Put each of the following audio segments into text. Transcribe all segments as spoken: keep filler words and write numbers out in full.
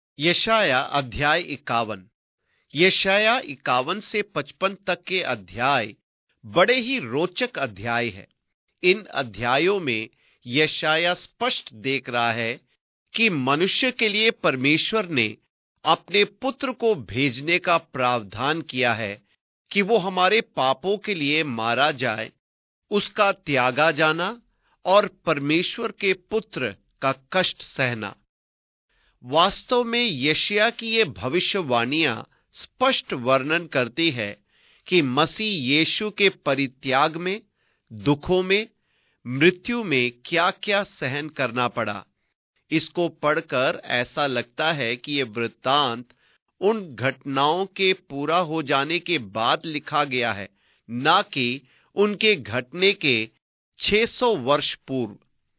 यशाया अध्याय इक्यावन। यशाया इक्यावन से पचपन तक के अध्याय बड़े ही रोचक अध्याय है। इन अध्यायों में यशाया स्पष्ट देख रहा है कि मनुष्य के लिए परमेश्वर ने अपने पुत्र को भेजने का प्रावधान किया है कि वो हमारे पापों के लिए मारा जाए, उसका त्यागा जाना और परमेश्वर के पुत्र का कष्ट सहना। वास्तव में यशाया की ये भविष्यवाणियां स्पष्ट वर्णन करती है कि मसीह यीशु के परित्याग में, दुखों में, मृत्यु में क्या क्या सहन करना पड़ा। इसको पढ़कर ऐसा लगता है कि यह वृत्तांत उन घटनाओं के पूरा हो जाने के बाद लिखा गया है, ना कि उनके घटने के छह सौ वर्ष पूर्व।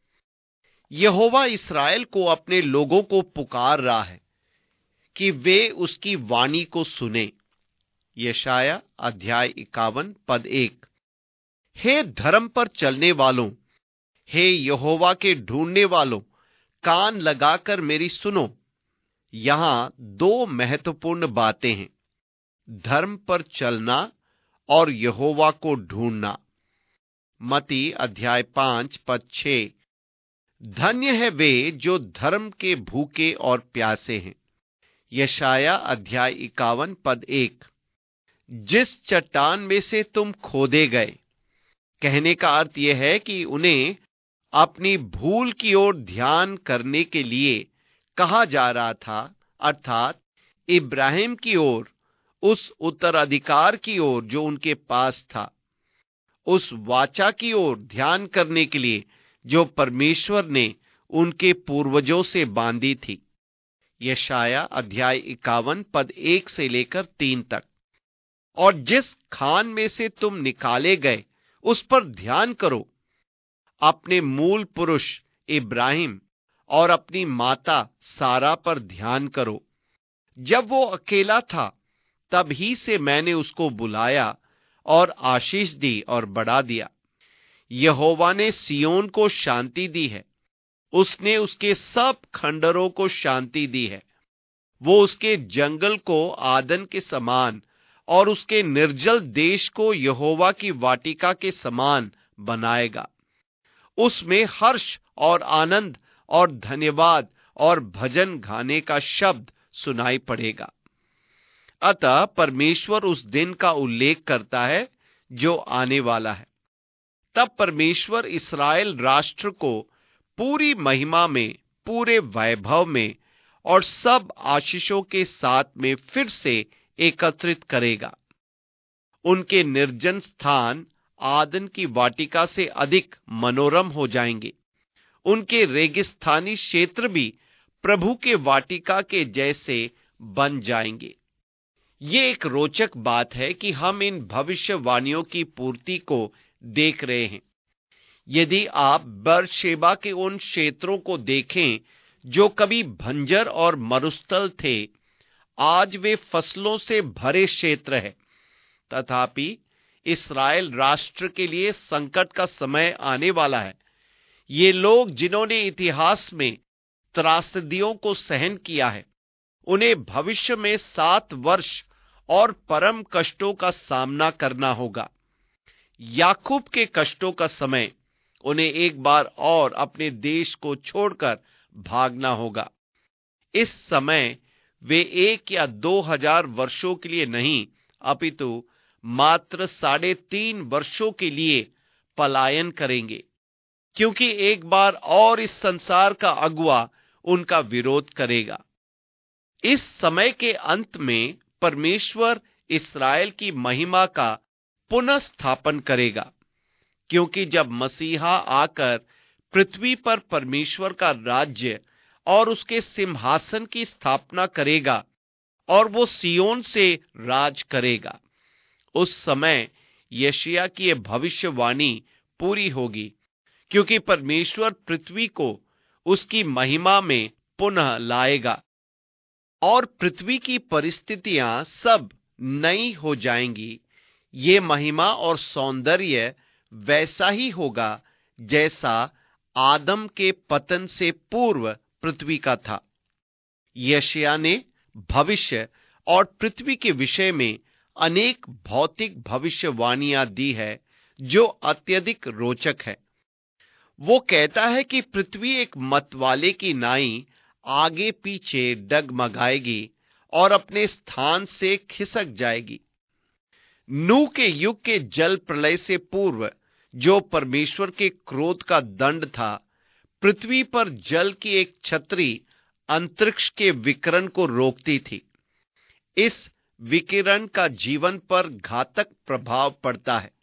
यहोवा इस्राएल को, अपने लोगों को पुकार रहा है कि वे उसकी वाणी को सुने। यशाया अध्याय इक्यावन पद एक। हे धर्म पर चलने वालों, हे यहोवा के ढूंढने वालों, कान लगाकर मेरी सुनो। यहां दो महत्वपूर्ण बातें हैं, धर्म पर चलना और यहोवा को ढूंढना। मत्ती अध्याय पांच पद छह। धन्य है वे जो धर्म के भूखे और प्यासे हैं। यशाया अध्याय इक्यावन पद एक। जिस चट्टान में से तुम खोदे गए, कहने का अर्थ यह है कि उन्हें अपनी भूल की ओर ध्यान करने के लिए कहा जा रहा था, अर्थात इब्राहिम की ओर, उस उत्तराधिकार की ओर जो उनके पास था, उस वाचा की ओर ध्यान करने के लिए जो परमेश्वर ने उनके पूर्वजों से बांधी थी। यशाया अध्याय इक्यावन पद एक से लेकर तीन तक। और जिस खान में से तुम निकाले गए उस पर ध्यान करो, अपने मूल पुरुष इब्राहिम और अपनी माता सारा पर ध्यान करो। जब वो अकेला था तब ही से मैंने उसको बुलाया और आशीष दी और बढ़ा दिया। यहोवा ने सियोन को शांति दी है, उसने उसके सब खंडरों को शांति दी है। वो उसके जंगल को आदन के समान और उसके निर्जल देश को यहोवा की वाटिका के समान बनाएगा। उसमें हर्ष और आनंद और धन्यवाद और भजन गाने का शब्द सुनाई पड़ेगा। अतः परमेश्वर उस दिन का उल्लेख करता है जो आने वाला है। तब परमेश्वर इस्राएल राष्ट्र को पूरी महिमा में, पूरे वैभव में और सब आशीषों के साथ में फिर से एकत्रित करेगा। उनके निर्जन स्थान आदन की वाटिका से अधिक मनोरम हो जाएंगे। उनके रेगिस्तानी क्षेत्र भी प्रभु के वाटिका के जैसे बन जाएंगे। ये एक रोचक बात है कि हम इन भविष्यवाणियों की पूर्ति को देख रहे हैं। यदि आप बेरशेबा के उन क्षेत्रों को देखें जो कभी बंजर और मरुस्थल थे, आज वे फसलों से भरे क्षेत्र है। तथापि इस्राएल राष्ट्र के लिए संकट का समय आने वाला है। ये लोग जिन्होंने इतिहास में त्रासदियों को सहन किया है, उन्हें भविष्य में सात वर्ष और परम कष्टों का सामना करना होगा। याकूब के कष्टों का समय, उन्हें एक बार और अपने देश को छोड़कर भागना होगा। इस समय वे एक या दो हजार वर्षों के लिए नहीं, अपितु मात्र साढ़े तीन वर्षों के लिए पलायन करेंगे, क्योंकि एक बार और इस संसार का अगुआ उनका विरोध करेगा। इस समय के अंत में परमेश्वर इस्राएल की महिमा का पुनः स्थापन करेगा, क्योंकि जब मसीहा आकर पृथ्वी पर परमेश्वर का राज्य और उसके सिंहासन की स्थापना करेगा और वो सियोन से राज करेगा, उस समय यशाया की यह भविष्यवाणी पूरी होगी, क्योंकि परमेश्वर पृथ्वी को उसकी महिमा में पुनः लाएगा और पृथ्वी की परिस्थितियां सब नई हो जाएंगी। ये महिमा और सौंदर्य वैसा ही होगा जैसा आदम के पतन से पूर्व पृथ्वी का था। यशायाह ने भविष्य और पृथ्वी के विषय में अनेक भौतिक भविष्यवाणियां दी है जो अत्यधिक रोचक है। वो कहता है कि पृथ्वी एक मतवाले की नाई आगे पीछे डगमगाएगी और अपने स्थान से खिसक जाएगी। नूह के युग के जल प्रलय से पूर्व, जो परमेश्वर के क्रोध का दंड था, पृथ्वी पर जल की एक छतरी अंतरिक्ष के विकिरण को रोकती थी। इस विकिरण का जीवन पर घातक प्रभाव पड़ता है।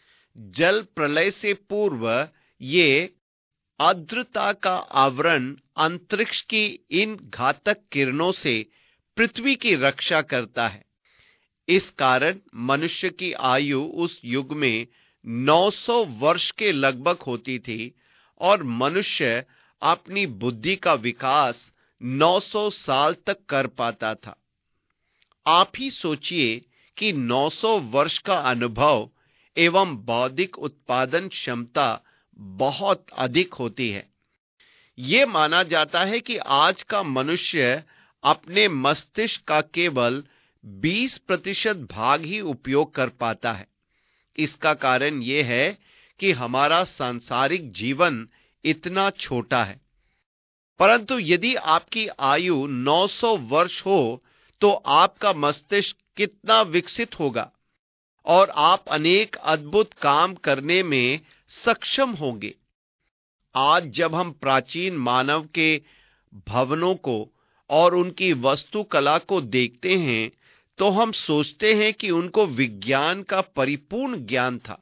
जल प्रलय से पूर्व ये आर्द्रता का आवरण अंतरिक्ष की इन घातक किरणों से पृथ्वी की रक्षा करता है। इस कारण मनुष्य की आयु उस युग में नौ सौ वर्ष के लगभग होती थी और मनुष्य अपनी बुद्धि का विकास नौ सौ साल तक कर पाता था। आप ही सोचिए कि नौ सौ वर्ष का अनुभव एवं बौद्धिक उत्पादन क्षमता बहुत अधिक होती है। यह माना जाता है कि आज का मनुष्य अपने मस्तिष्क का केवल बीस प्रतिशत भाग ही उपयोग कर पाता है। इसका कारण यह है कि हमारा सांसारिक जीवन इतना छोटा है। परंतु यदि आपकी आयु नौ सौ वर्ष हो तो आपका मस्तिष्क कितना विकसित होगा और आप अनेक अद्भुत काम करने में सक्षम होंगे। आज जब हम प्राचीन मानव के भवनों को और उनकी वास्तुकला को देखते हैं तो हम सोचते हैं कि उनको विज्ञान का परिपूर्ण ज्ञान था।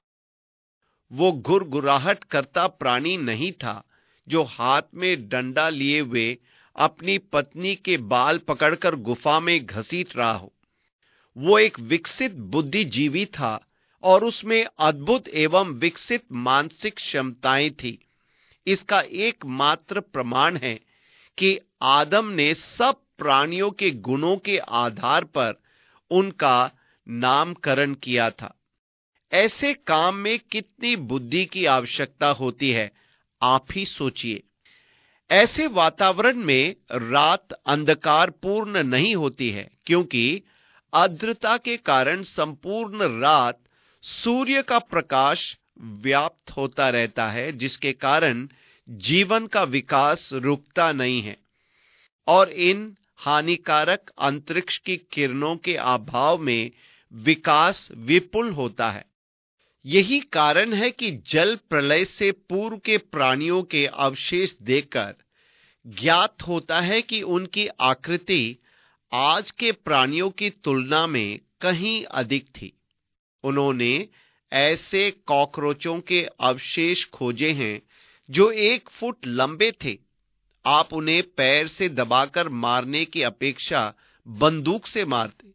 वो गुरगुराहट करता प्राणी नहीं था जो हाथ में डंडा लिए हुए अपनी पत्नी के बाल पकड़कर गुफा में घसीट रहा हो। वो एक विकसित बुद्धिजीवी था और उसमें अद्भुत एवं विकसित मानसिक क्षमताएं थी। इसका एकमात्र प्रमाण है कि आदम ने सब प्राणियों के गुणों के आधार पर उनका नामकरण किया था। ऐसे काम में कितनी बुद्धि की आवश्यकता होती है, आप ही सोचिए। ऐसे वातावरण में रात अंधकार पूर्ण नहीं होती है, क्योंकि आर्द्रता के कारण संपूर्ण रात सूर्य का प्रकाश व्याप्त होता रहता है, जिसके कारण जीवन का विकास रुकता नहीं है और इन हानिकारक अंतरिक्ष की किरणों के अभाव में विकास विपुल होता है। यही कारण है कि जल प्रलय से पूर्व के प्राणियों के अवशेष देखकर ज्ञात होता है कि उनकी आकृति आज के प्राणियों की तुलना में कहीं अधिक थी। उन्होंने ऐसे कॉकरोचों के अवशेष खोजे हैं जो एक फुट लंबे थे। आप उन्हें पैर से दबाकर मारने की अपेक्षा बंदूक से मारते।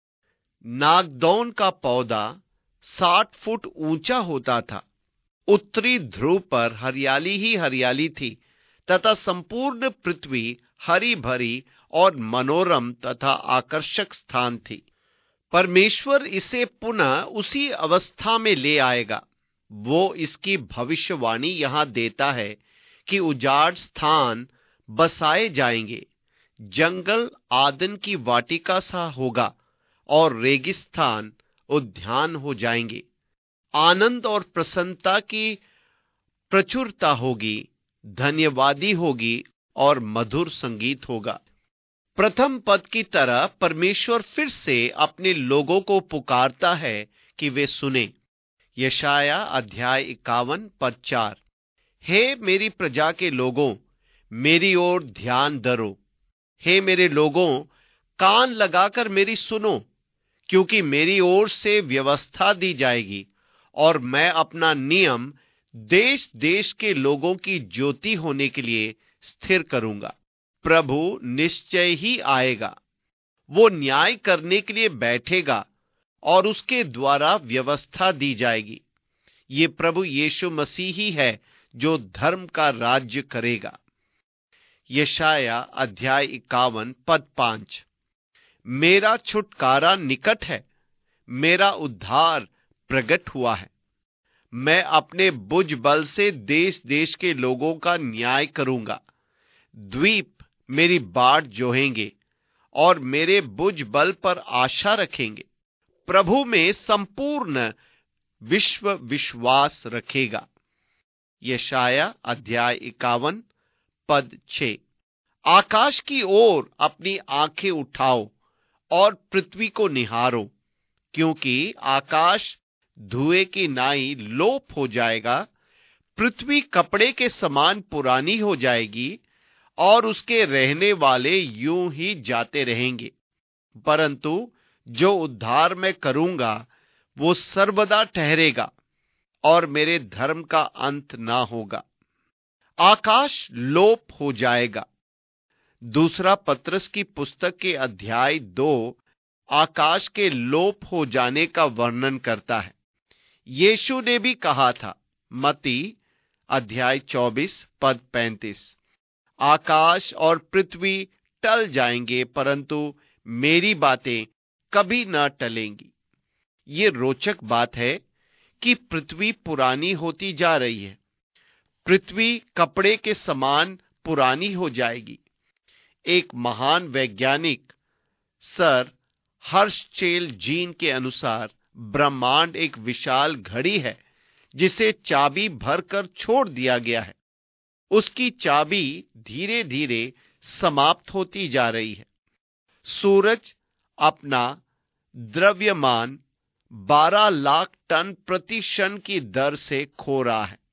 नागदौन का पौधा साठ फुट ऊंचा होता था। उत्तरी ध्रुव पर हरियाली ही हरियाली थी तथा संपूर्ण पृथ्वी हरी भरी और मनोरम तथा आकर्षक स्थान थी। परमेश्वर इसे पुनः उसी अवस्था में ले आएगा। वो इसकी भविष्यवाणी यहां देता है कि उजाड़ स्थान बसाए जाएंगे, जंगल आदन की वाटिका सा होगा और रेगिस्तान उद्यान हो जाएंगे। आनंद और प्रसन्नता की प्रचुरता होगी, धन्यवादी होगी और मधुर संगीत होगा। प्रथम पद की तरह परमेश्वर फिर से अपने लोगों को पुकारता है कि वे सुने। यशायाह अध्याय इक्यावन पद चार। हे मेरी प्रजा के लोगों, मेरी ओर ध्यान धरो। हे मेरे लोगों, कान लगाकर मेरी सुनो, क्योंकि मेरी ओर से व्यवस्था दी जाएगी और मैं अपना नियम देश देश के लोगों की ज्योति होने के लिए स्थिर करूंगा। प्रभु निश्चय ही आएगा, वो न्याय करने के लिए बैठेगा और उसके द्वारा व्यवस्था दी जाएगी। ये प्रभु यीशु मसीह ही है जो धर्म का राज्य करेगा। यशायाह अध्याय इक्यावन पद पांच। मेरा छुटकारा निकट है, मेरा उद्धार प्रकट हुआ है। मैं अपने भुज बल से देश देश के लोगों का न्याय करूंगा। द्वीप मेरी बाट जोहेंगे और मेरे बुझ बल पर आशा रखेंगे। प्रभु में संपूर्ण विश्व विश्वास रखेगा। यशाया अध्याय इक्यावन पद छह। आकाश की ओर अपनी आंखें उठाओ और पृथ्वी को निहारो, क्योंकि आकाश धुएं की नाई लोप हो जाएगा, पृथ्वी कपड़े के समान पुरानी हो जाएगी और उसके रहने वाले यूं ही जाते रहेंगे। परंतु जो उद्धार मैं करूंगा वो सर्वदा ठहरेगा और मेरे धर्म का अंत ना होगा। आकाश लोप हो जाएगा। दूसरा पत्रस की पुस्तक के अध्याय दो आकाश के लोप हो जाने का वर्णन करता है। यीशु ने भी कहा था, मत्ती अध्याय चौबीस पद पैंतीस, आकाश और पृथ्वी टल जाएंगे परंतु मेरी बातें कभी न टलेंगी। ये रोचक बात है कि पृथ्वी पुरानी होती जा रही है। पृथ्वी कपड़े के समान पुरानी हो जाएगी। एक महान वैज्ञानिक सर हर्षचेल जीन के अनुसार ब्रह्मांड एक विशाल घड़ी है जिसे चाबी भरकर छोड़ दिया गया है। उसकी चाबी धीरे धीरे समाप्त होती जा रही है। सूरज अपना द्रव्यमान बारह लाख टन प्रति क्षण की दर से खो रहा है।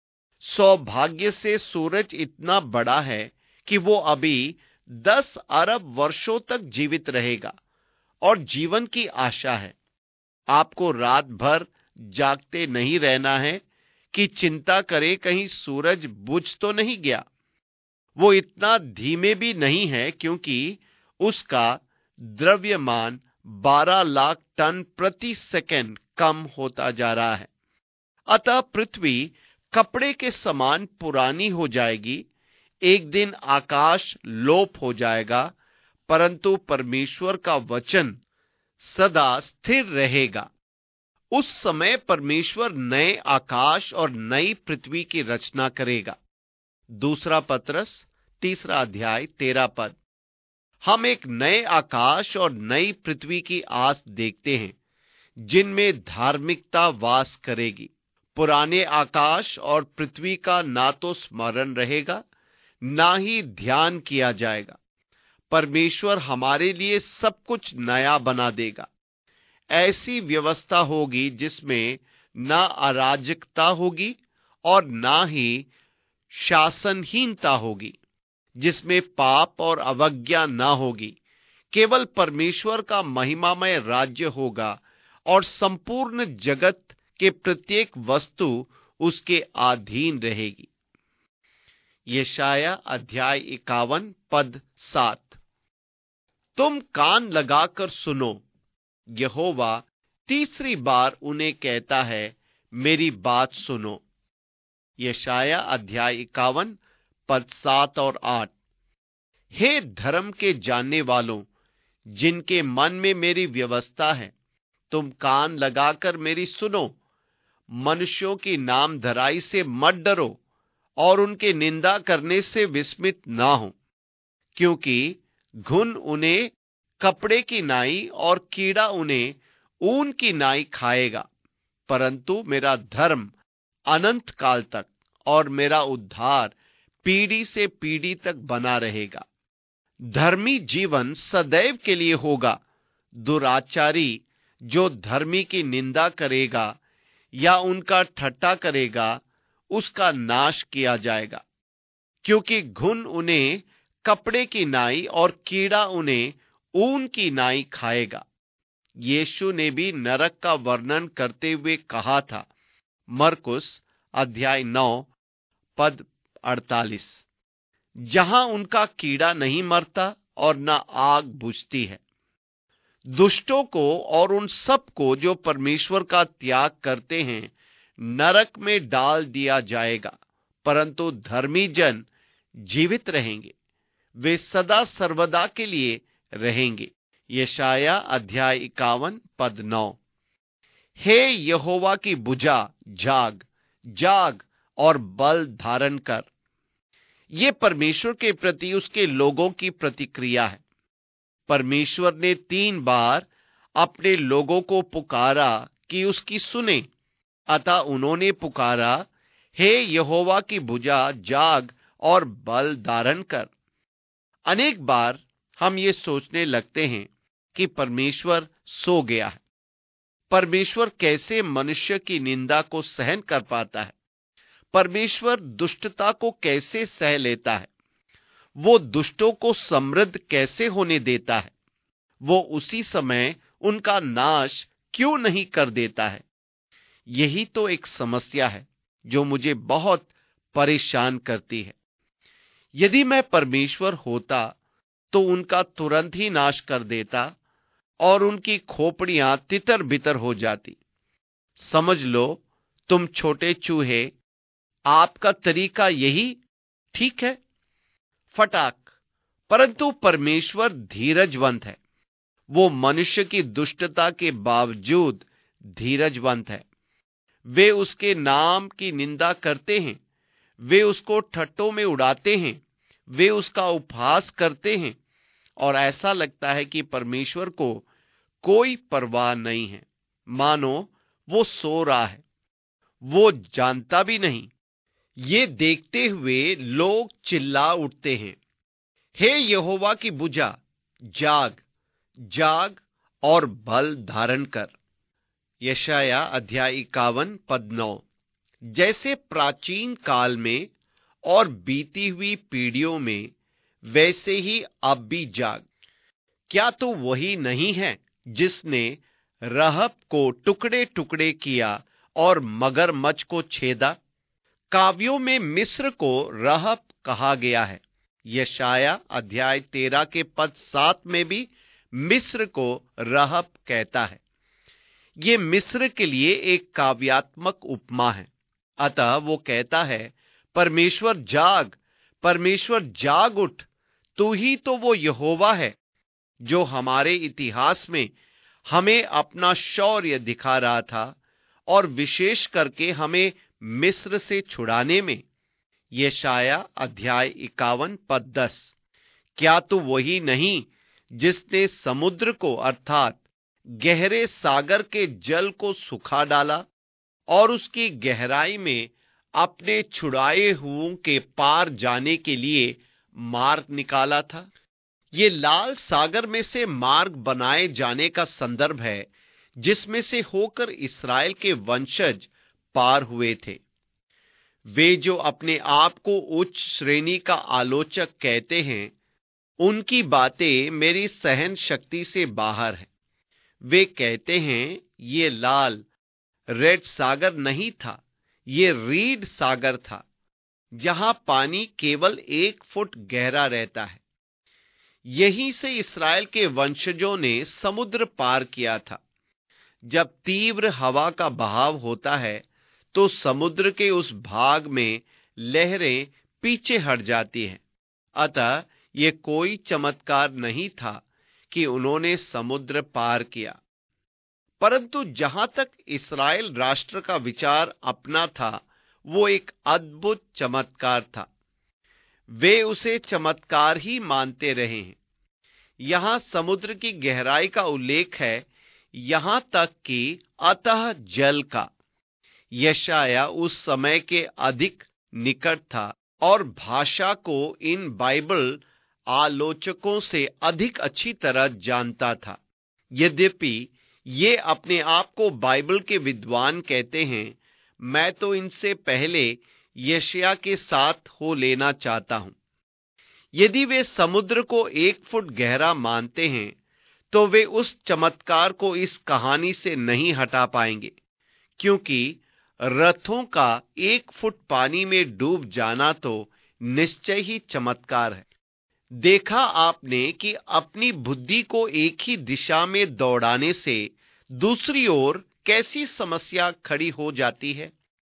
सौभाग्य से सूरज इतना बड़ा है कि वो अभी दस अरब वर्षों तक जीवित रहेगा और जीवन की आशा है। आपको रात भर जागते नहीं रहना है कि चिंता करे कहीं सूरज बुझ तो नहीं गया। वो इतना धीमे भी नहीं है क्योंकि उसका द्रव्यमान बारह लाख टन प्रति सेकंड कम होता जा रहा है। अतः पृथ्वी कपड़े के समान पुरानी हो जाएगी। एक दिन आकाश लोप हो जाएगा, परंतु परमेश्वर का वचन सदा स्थिर रहेगा। उस समय परमेश्वर नए आकाश और नई पृथ्वी की रचना करेगा। दूसरा पत्रस तीसरा अध्याय तेरह पद। हम एक नए आकाश और नई पृथ्वी की आस देखते हैं जिनमें धार्मिकता वास करेगी। पुराने आकाश और पृथ्वी का ना तो स्मरण रहेगा ना ही ध्यान किया जाएगा। परमेश्वर हमारे लिए सब कुछ नया बना देगा। ऐसी व्यवस्था होगी जिसमें ना अराजकता होगी और ना ही शासनहीनता होगी, जिसमें पाप और अवज्ञा ना होगी। केवल परमेश्वर का महिमामय राज्य होगा और संपूर्ण जगत के प्रत्येक वस्तु उसके अधीन रहेगी। यशाया अध्याय इक्यावन पद सात। तुम कान लगाकर सुनो, यहोवा तीसरी बार उन्हें कहता है, मेरी बात सुनो। यशाया अध्याय इक्यावन पद सात और आठ। हे धर्म के जानने वालों, जिनके मन में मेरी व्यवस्था है, तुम कान लगाकर मेरी सुनो। मनुष्यों की नामधराई से मत डरो और उनके निंदा करने से विस्मित ना हो, क्योंकि घुन उन्हें कपड़े की नाई और कीड़ा उन्हें ऊन की नाई खाएगा। परंतु मेरा धर्म अनंत काल तक और मेरा उद्धार पीढ़ी से पीढ़ी तक बना रहेगा। धर्मी जीवन सदैव के लिए होगा। दुराचारी जो धर्मी की निंदा करेगा या उनका ठट्ठा करेगा, उसका नाश किया जाएगा, क्योंकि घुन उन्हें कपड़े की नाई और कीड़ा उन्हें ऊन की नाई खाएगा। यीशु ने भी नरक का वर्णन करते हुए कहा था, मरकुस अध्याय नौ पद अड़तालीस, जहां उनका कीड़ा नहीं मरता और न आग बुझती है। दुष्टों को और उन सब को जो परमेश्वर का त्याग करते हैं नरक में डाल दिया जाएगा, परंतु धर्मी जन जीवित रहेंगे। वे सदा सर्वदा के लिए रहेंगे। यशाया अध्याय इक्यावन पद नौ। हे यहोवा की भुजा, जाग जाग और बल धारण कर। ये परमेश्वर के प्रति उसके लोगों की प्रतिक्रिया है। परमेश्वर ने तीन बार अपने लोगों को पुकारा कि उसकी सुने। अतः उन्होंने पुकारा, हे यहोवा की भुजा, जाग और बल धारण कर। अनेक बार हम ये सोचने लगते हैं कि परमेश्वर सो गया है। परमेश्वर कैसे मनुष्य की निंदा को सहन कर पाता है? परमेश्वर दुष्टता को कैसे सह लेता है? वो दुष्टों को समृद्ध कैसे होने देता है? वो उसी समय उनका नाश क्यों नहीं कर देता है? यही तो एक समस्या है जो मुझे बहुत परेशान करती है। यदि मैं परमेश्वर होता तो उनका तुरंत ही नाश कर देता और उनकी खोपड़ियां तितर बितर हो जाती। समझ लो, तुम छोटे चूहे, आपका तरीका यही ठीक है, फटाक। परंतु परमेश्वर धीरजवंत है। वो मनुष्य की दुष्टता के बावजूद धीरजवंत है। वे उसके नाम की निंदा करते हैं, वे उसको ठट्टों में उड़ाते हैं, वे उसका उपहास करते हैं और ऐसा लगता है कि परमेश्वर को कोई परवाह नहीं है, मानो वो सो रहा है, वो जानता भी नहीं। ये देखते हुए लोग चिल्ला उठते हैं, हे यहोवा की भुजा, जाग जाग और बल धारण कर। यशाया अध्याय इक्यावन पद नौ। जैसे प्राचीन काल में और बीती हुई पीढ़ियों में, वैसे ही अब भी जाग। क्या तो वही नहीं है जिसने रहब को टुकड़े टुकड़े किया और मगरमच्छ को छेदा? काव्यों में मिस्र को रहब कहा गया है। यशाया अध्याय तेरह के पद सात में भी मिस्र को रहब कहता है। ये मिस्र के लिए एक काव्यात्मक उपमा है। अतः वो कहता है, परमेश्वर जाग, परमेश्वर जाग उठ, तू ही तो वो यहोवा है जो हमारे इतिहास में हमें अपना शौर्य दिखा रहा था और विशेष करके हमें मिस्र से छुड़ाने में। यशाया अध्याय इक्यावन पद दस। क्या तू वही नहीं जिसने समुद्र को अर्थात गहरे सागर के जल को सुखा डाला और उसकी गहराई में अपने छुड़ाए हुओं के पार जाने के लिए मार्ग निकाला था? ये लाल सागर में से मार्ग बनाए जाने का संदर्भ है जिसमें से होकर इस्राएल के वंशज पार हुए थे। वे जो अपने आप को उच्च श्रेणी का आलोचक कहते हैं, उनकी बातें मेरी सहन शक्ति से बाहर है। वे कहते हैं ये लाल रेड सागर नहीं था, ये रीड सागर था, जहां पानी केवल एक फुट गहरा रहता है। यहीं से इस्राएल के वंशजों ने समुद्र पार किया था। जब तीव्र हवा का बहाव होता है तो समुद्र के उस भाग में लहरें पीछे हट जाती हैं। अतः ये कोई चमत्कार नहीं था कि उन्होंने समुद्र पार किया। परंतु जहां तक इस्राएल राष्ट्र का विचार अपना था, वो एक अद्भुत चमत्कार था। वे उसे चमत्कार ही मानते रहे हैं। यहां समुद्र की गहराई का उल्लेख है, यहां तक कि अतः जल का। यशाया उस समय के अधिक निकट था और भाषा को इन बाइबल आलोचकों से अधिक अच्छी तरह जानता था। यद्यपि ये अपने आप को बाइबल के विद्वान कहते हैं, मैं तो इनसे पहले यशाया के साथ हो लेना चाहता हूं। यदि वे समुद्र को एक फुट गहरा मानते हैं, तो वे उस चमत्कार को इस कहानी से नहीं हटा पाएंगे, क्योंकि रथों का एक फुट पानी में डूब जाना तो निश्चय ही चमत्कार है। देखा आपने कि अपनी बुद्धि को एक ही दिशा में दौड़ाने से दूसरी ओर कैसी समस्या खड़ी हो जाती है।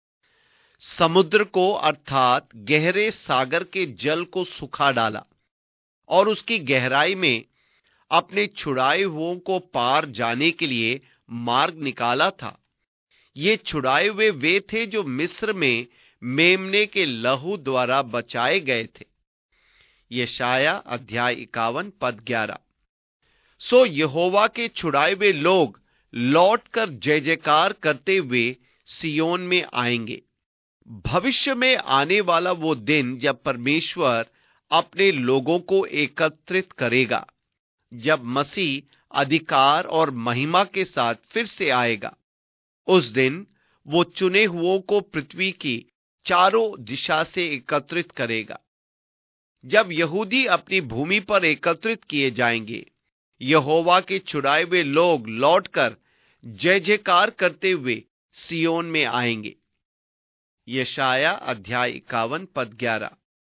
समुद्र को अर्थात गहरे सागर के जल को सुखा डाला और उसकी गहराई में अपने छुड़ाए हुओं को पार जाने के लिए मार्ग निकाला था। ये छुड़ाए हुए वे थे जो मिस्र में मेमने के लहू द्वारा बचाए गए थे। यशाया अध्याय इक्यावन पद ग्यारह। सो यहोवा के छुड़ाए हुए लोग लौटकर जय जयकार करते हुए सियोन में आएंगे। भविष्य में आने वाला वो दिन जब परमेश्वर अपने लोगों को एकत्रित करेगा, जब मसीह अधिकार और महिमा के साथ फिर से आएगा। उस दिन वो चुने हुओं को पृथ्वी की चारों दिशा से एकत्रित करेगा। जब यहूदी अपनी भूमि पर एकत्रित किए जाएंगे, यहोवा के छुड़ाए हुए लोग लौटकर जय जयकार करते हुए सियोन में आएंगे। यशाया अध्याय इक्यावन पद ग्यारह।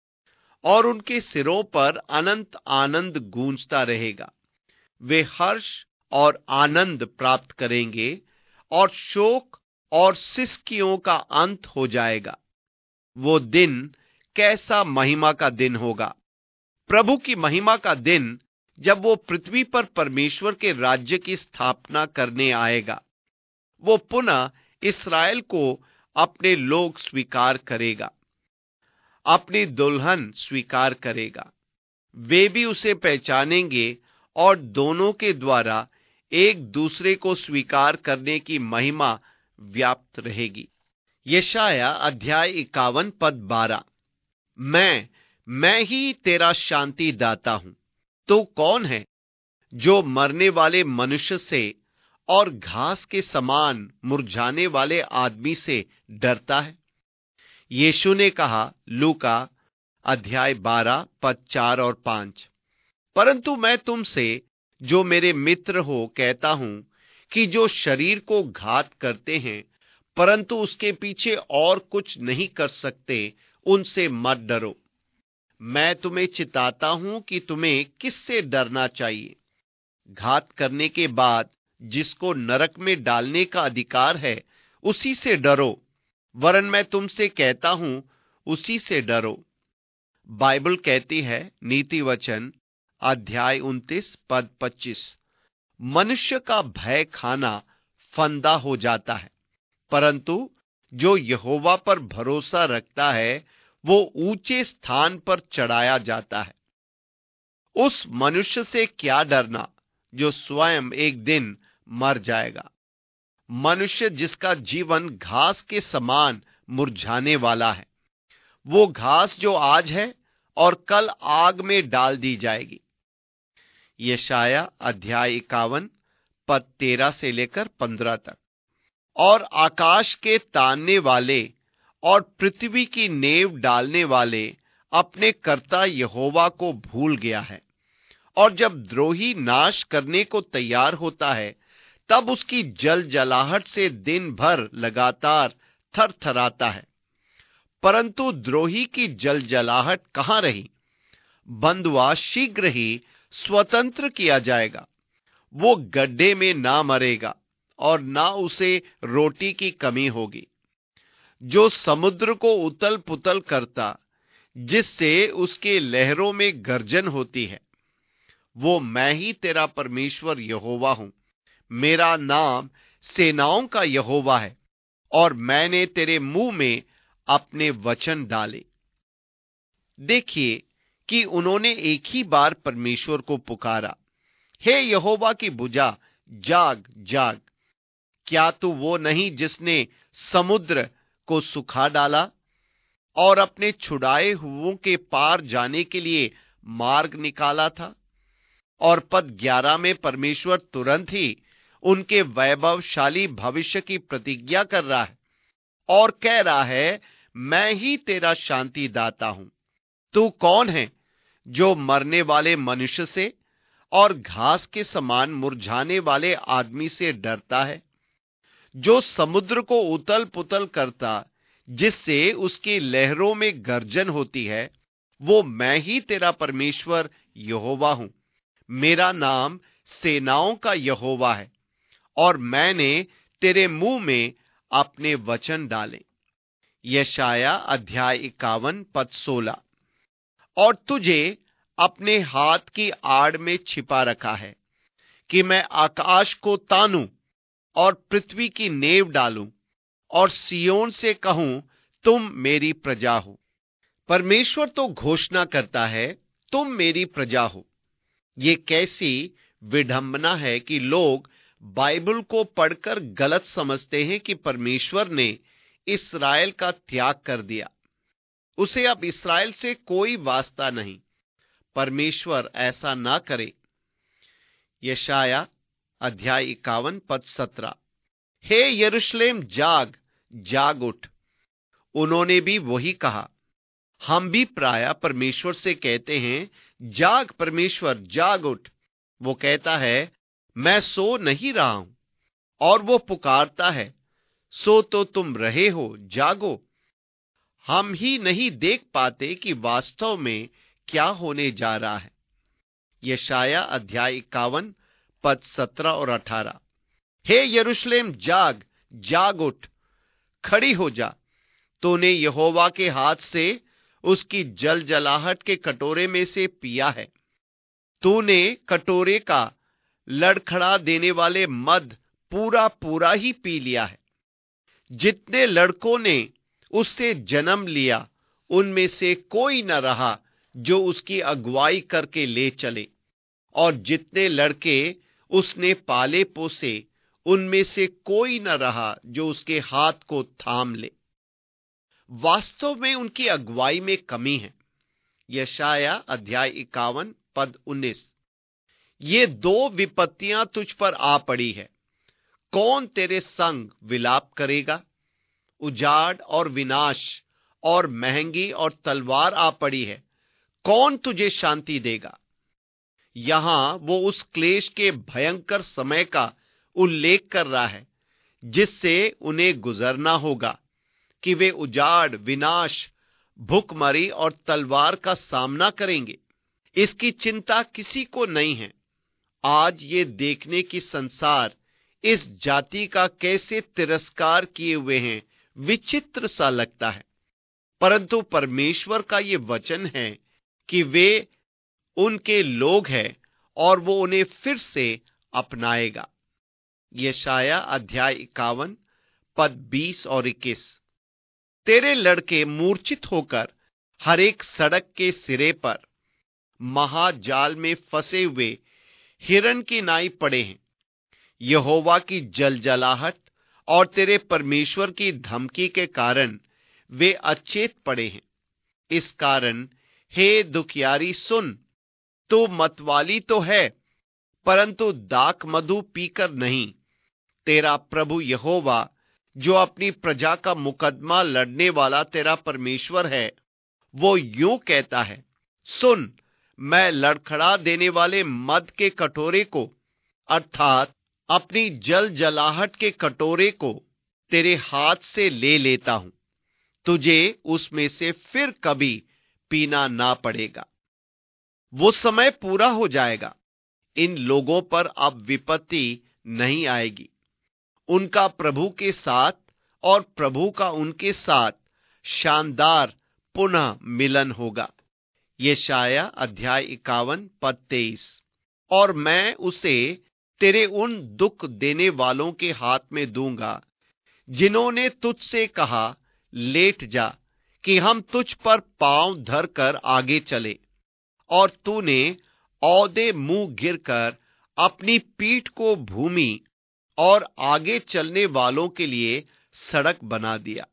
और उनके सिरों पर अनंत आनंद गूंजता रहेगा। वे हर्ष और आनंद प्राप्त करेंगे और शोक और सिसकियों का अंत हो जाएगा। वो दिन कैसा महिमा का दिन होगा! प्रभु की महिमा का दिन, जब वो पृथ्वी पर परमेश्वर के राज्य की स्थापना करने आएगा। वो पुनः इस्राएल को अपने लोग स्वीकार करेगा, अपनी दुल्हन स्वीकार करेगा। वे भी उसे पहचानेंगे और दोनों के द्वारा एक दूसरे को स्वीकार करने की महिमा व्याप्त रहेगी। यशाया अध्याय इक्यावन पद बारह। मैं मैं ही तेरा शांति दाता हूं। तो कौन है जो मरने वाले मनुष्य से और घास के समान मुरझाने वाले आदमी से डरता है? यीशु ने कहा, लूका अध्याय बारह पद चार और पांच। परंतु मैं तुमसे जो मेरे मित्र हो कहता हूं कि जो शरीर को घात करते हैं परंतु उसके पीछे और कुछ नहीं कर सकते, उनसे मत डरो। मैं तुम्हें चिताता हूं कि तुम्हें किससे डरना चाहिए। घात करने के बाद जिसको नरक में डालने का अधिकार है, उसी से डरो। वरन मैं तुमसे कहता हूं, उसी से डरो। बाइबल कहती है, नीति वचन अध्याय उनतीस पद पच्चीस, मनुष्य का भय खाना फंदा हो जाता है, परंतु जो यहोवा पर भरोसा रखता है वो ऊंचे स्थान पर चढ़ाया जाता है। उस मनुष्य से क्या डरना जो स्वयं एक दिन मर जाएगा। मनुष्य जिसका जीवन घास के समान मुरझाने वाला है, वो घास जो आज है और कल आग में डाल दी जाएगी। यशाया अध्याय इक्यावन पद तेरह से लेकर पंद्रह तक। और आकाश के तानने वाले और पृथ्वी की नेव डालने वाले अपने कर्ता यहोवा को भूल गया है। और जब द्रोही नाश करने को तैयार होता है, तब उसकी जल जलाहट से दिन भर लगातार थर थराता है। परंतु द्रोही की जल जलाहट कहां रही? बंधुआ शीघ्र ही स्वतंत्र किया जाएगा। वो गड्ढे में ना मरेगा और ना उसे रोटी की कमी होगी। जो समुद्र को उतल पुतल करता, जिससे उसके लहरों में गर्जन होती है, वो मैं ही तेरा परमेश्वर यहोवा हूं। मेरा नाम सेनाओं का यहोवा है और मैंने तेरे मुंह में अपने वचन डाले। देखिए कि उन्होंने एक ही बार परमेश्वर को पुकारा, हे यहोवा की भुजा, जाग जाग। क्या तू वो नहीं जिसने समुद्र को सुखा डाला और अपने छुड़ाए हुओं के पार जाने के लिए मार्ग निकाला था? और पद ग्यारह में परमेश्वर तुरंत ही उनके वैभवशाली भविष्य की प्रतिज्ञा कर रहा है और कह रहा है, मैं ही तेरा शांति दाता हूं। तू कौन है जो मरने वाले मनुष्य से और घास के समान मुरझाने वाले आदमी से डरता है? जो समुद्र को उतल पुतल करता, जिससे उसकी लहरों में गर्जन होती है, वो मैं ही तेरा परमेश्वर यहोवा हूं। मेरा नाम सेनाओं का यहोवा है और मैंने तेरे मुंह में अपने वचन डाले। यशाया अध्याय इक्यावन पद सोलह। और तुझे अपने हाथ की आड़ में छिपा रखा है कि मैं आकाश को तानूं और पृथ्वी की नेव डालूं और सियोन से कहूं, तुम मेरी प्रजा हो। परमेश्वर तो घोषणा करता है, तुम मेरी प्रजा हो। ये कैसी विडंबना है कि लोग बाइबल को पढ़कर गलत समझते हैं कि परमेश्वर ने इस्राएल का त्याग कर दिया, उसे अब इस्राएल से कोई वास्ता नहीं। परमेश्वर ऐसा ना करे। यशाया अध्याय इक्यावन पद सत्रह। हे यरूशलेम जाग, जाग उठ। उन्होंने भी वही कहा। हम भी प्राय परमेश्वर से कहते हैं, जाग परमेश्वर, जाग उठ। वो कहता है, मैं सो नहीं रहा हूं। और वो पुकारता है, सो तो तुम रहे हो, जागो। हम ही नहीं देख पाते कि वास्तव में क्या होने जा रहा है। यशाया अध्याय इक्यावन पद सत्रह और अठारह। हे यरूशलेम जाग, जाग उठ, खड़ी हो जा। तूने यहोवा के हाथ से उसकी जल जलाहट के कटोरे में से पिया है। तूने कटोरे का लड़खड़ा देने वाले मद पूरा पूरा ही पी लिया है। जितने लड़कों ने उससे जन्म लिया, उनमें से कोई न रहा जो उसकी अगुवाई करके ले चले, और जितने लड़के उसने पाले पोसे, उनमें से कोई न रहा जो उसके हाथ को थाम ले। वास्तव में उनकी अगुवाई में कमी है। यशाया अध्याय इक्यावन पद उन्नीस। ये दो विपत्तियां तुझ पर आ पड़ी है, कौन तेरे संग विलाप करेगा? उजाड़ और विनाश और महंगी और तलवार आ पड़ी है, कौन तुझे शांति देगा? यहां वो उस क्लेश के भयंकर समय का उल्लेख कर रहा है जिससे उन्हें गुजरना होगा, कि वे उजाड़, विनाश, भूखमरी और तलवार का सामना करेंगे। इसकी चिंता किसी को नहीं है। आज ये देखने की संसार इस जाति का कैसे तिरस्कार किए हुए हैं, विचित्र सा लगता है। परंतु परमेश्वर का ये वचन है कि वे उनके लोग हैं और वो उन्हें फिर से अपनाएगा। यशाया अध्याय इक्यावन पद बीस और इक्कीस। तेरे लड़के मूर्छित होकर हर एक सड़क के सिरे पर महाजाल में फंसे हुए हिरन की नाई पड़े हैं। यहोवा की जलजलाहट और तेरे परमेश्वर की धमकी के कारण वे अचेत पड़े हैं। इस कारण हे दुखियारी सुन, तू मतवाली तो है, परंतु दाख मधु पीकर नहीं। तेरा प्रभु यहोवा, जो अपनी प्रजा का मुकदमा लड़ने वाला तेरा परमेश्वर है, वो यूं कहता है, सुन, मैं लड़खड़ा देने वाले मद के कटोरे को, अर्थात अपनी जल जलाहट के कटोरे को तेरे हाथ से ले लेता हूं। तुझे उसमें से फिर कभी पीना ना पड़ेगा। वो समय पूरा हो जाएगा। इन लोगों पर अब विपत्ति नहीं आएगी। उनका प्रभु के साथ और प्रभु का उनके साथ शानदार पुनः मिलन होगा। यशाया अध्याय इक्यावन पद तेईस। और मैं उसे तेरे उन दुख देने वालों के हाथ में दूंगा जिन्होंने तुझसे कहा, लेट जा, कि हम तुझ पर पांव धरकर आगे चले, और तूने औदे मुंह गिरकर अपनी पीठ को भूमि और आगे चलने वालों के लिए सड़क बना दिया।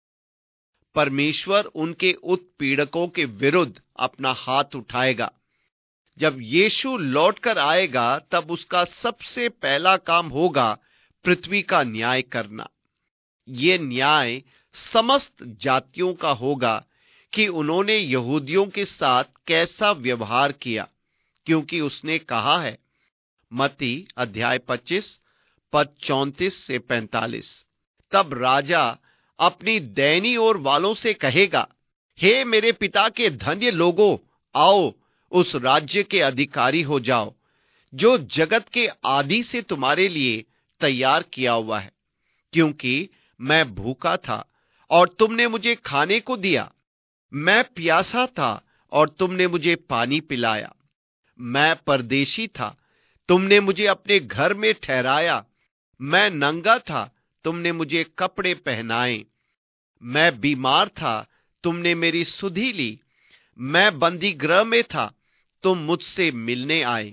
परमेश्वर उनके उत्पीड़कों के विरुद्ध अपना हाथ उठाएगा। जब यीशु लौटकर आएगा, तब उसका सबसे पहला काम होगा पृथ्वी का न्याय करना। यह न्याय समस्त जातियों का होगा कि उन्होंने यहूदियों के साथ कैसा व्यवहार किया, क्योंकि उसने कहा है, मत्ती अध्याय पच्चीस पद चौंतीस से पैंतालीस। तब राजा अपनी दैनी ओर वालों से कहेगा, हे मेरे पिता के धन्य लोगों, आओ उस राज्य के अधिकारी हो जाओ जो जगत के आदि से तुम्हारे लिए तैयार किया हुआ है। क्योंकि मैं भूखा था और तुमने मुझे खाने को दिया, मैं प्यासा था और तुमने मुझे पानी पिलाया, मैं परदेशी था, तुमने मुझे अपने घर में ठहराया, मैं नंगा था, तुमने मुझे कपड़े पहनाए, मैं बीमार था, तुमने मेरी सुधि ली। मैं बंदी गृह में था, तुम मुझसे मिलने आए।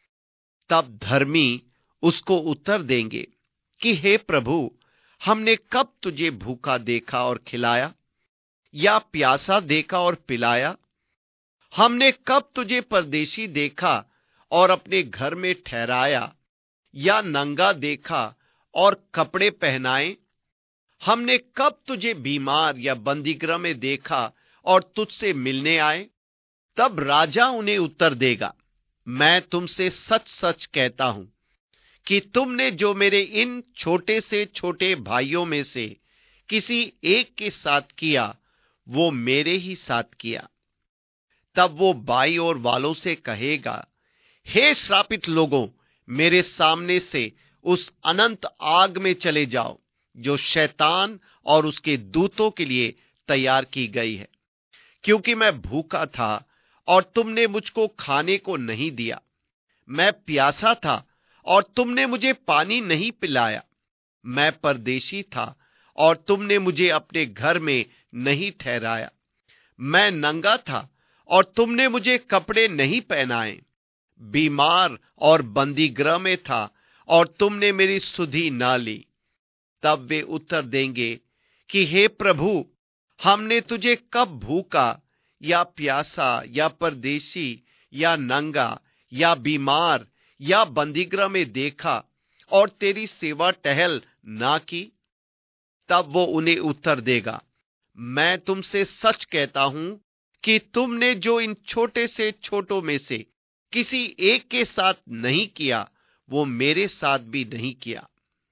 तब धर्मी उसको उत्तर देंगे कि हे प्रभु, हमने कब तुझे भूखा देखा और खिलाया, या प्यासा देखा और पिलाया? हमने कब तुझे परदेशी देखा और अपने घर में ठहराया, या नंगा देखा और कपड़े पहनाए? हमने कब तुझे बीमार या बंदीगृह में देखा और तुझसे मिलने आए? तब राजा उन्हें उत्तर देगा, मैं तुमसे सच सच कहता हूं कि तुमने जो मेरे इन छोटे से छोटे भाइयों में से किसी एक के साथ किया, वो मेरे ही साथ किया। तब वो बाईं ओर वालों से कहेगा, हे श्रापित लोगों, मेरे सामने से उस अनंत आग में चले जाओ जो शैतान और उसके दूतों के लिए तैयार की गई है। क्योंकि मैं भूखा था और तुमने मुझको खाने को नहीं दिया, मैं प्यासा था और तुमने मुझे पानी नहीं पिलाया, मैं परदेशी था और तुमने मुझे अपने घर में नहीं ठहराया, मैं नंगा था और तुमने मुझे कपड़े नहीं पहनाए, बीमार और बंदी गृह में था और तुमने मेरी सुधि ना ली। तब वे उत्तर देंगे कि हे प्रभु, हमने तुझे कब भूखा या प्यासा या परदेशी या नंगा या बीमार या बंदीगृह में देखा और तेरी सेवा टहल ना की? तब वो उन्हें उत्तर देगा, मैं तुमसे सच कहता हूं कि तुमने जो इन छोटे से छोटों में से किसी एक के साथ नहीं किया, वो मेरे साथ भी नहीं किया।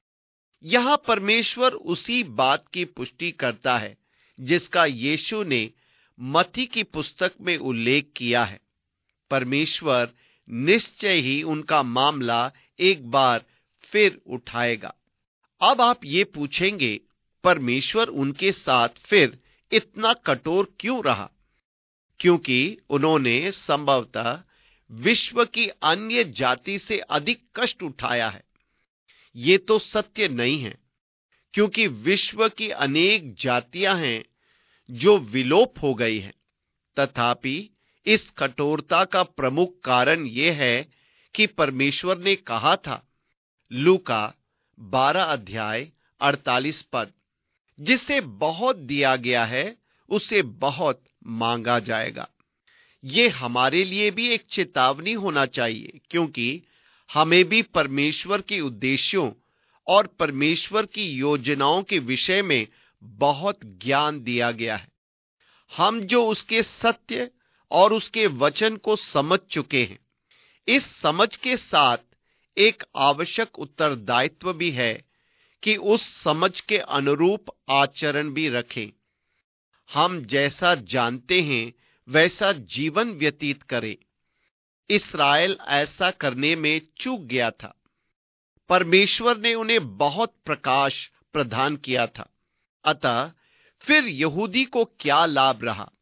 यहां परमेश्वर उसी बात की पुष्टि करता है जिसका यीशु ने मत्ती की पुस्तक में उल्लेख किया है। परमेश्वर निश्चय ही उनका मामला एक बार फिर उठाएगा। अब आप ये पूछेंगे, परमेश्वर उनके साथ फिर इतना कठोर क्यों रहा? क्योंकि उन्होंने संभवतः विश्व की अन्य जाति से अधिक कष्ट उठाया है। ये तो सत्य नहीं है, क्योंकि विश्व की अनेक जातियां हैं जो विलोप हो गई हैं। तथापि इस कठोरता का प्रमुख कारण यह है कि परमेश्वर ने कहा था, लूका बारह अध्याय अड़तालीस पद, जिसे बहुत दिया गया है उसे बहुत मांगा जाएगा। ये हमारे लिए भी एक चेतावनी होना चाहिए, क्योंकि हमें भी परमेश्वर के उद्देश्यों और परमेश्वर की योजनाओं के विषय में बहुत ज्ञान दिया गया है। हम जो उसके सत्य और उसके वचन को समझ चुके हैं, इस समझ के साथ एक आवश्यक उत्तरदायित्व भी है कि उस समझ के अनुरूप आचरण भी रखें। हम जैसा जानते हैं वैसा जीवन व्यतीत करें। इस्राएल ऐसा करने में चूक गया था। परमेश्वर ने उन्हें बहुत प्रकाश प्रदान किया था। अतः फिर यहूदी को क्या लाभ रहा?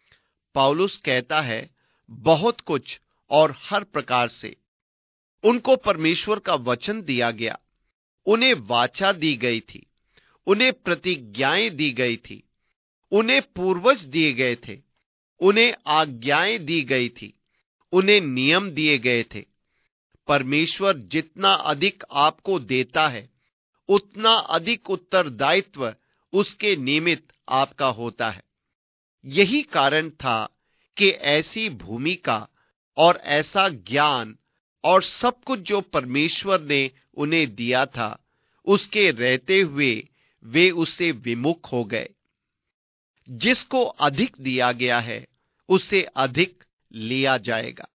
पौलुस कहता है, बहुत कुछ और हर प्रकार से। उनको परमेश्वर का वचन दिया गया, उन्हें वाचा दी गई थी, उन्हें प्रतिज्ञाएं दी गई थी, उन्हें पूर्वज दिए गए थे, उन्हें आज्ञाएं दी गई थी, उन्हें नियम दिए गए थे। परमेश्वर जितना अधिक आपको देता है, उतना अधिक उत्तरदायित्व उसके निमित्त आपका होता है। यही कारण था कि ऐसी भूमिका और ऐसा ज्ञान और सब कुछ जो परमेश्वर ने उन्हें दिया था, उसके रहते हुए वे उससे विमुख हो गए। जिसको अधिक दिया गया है, उससे अधिक लिया जाएगा।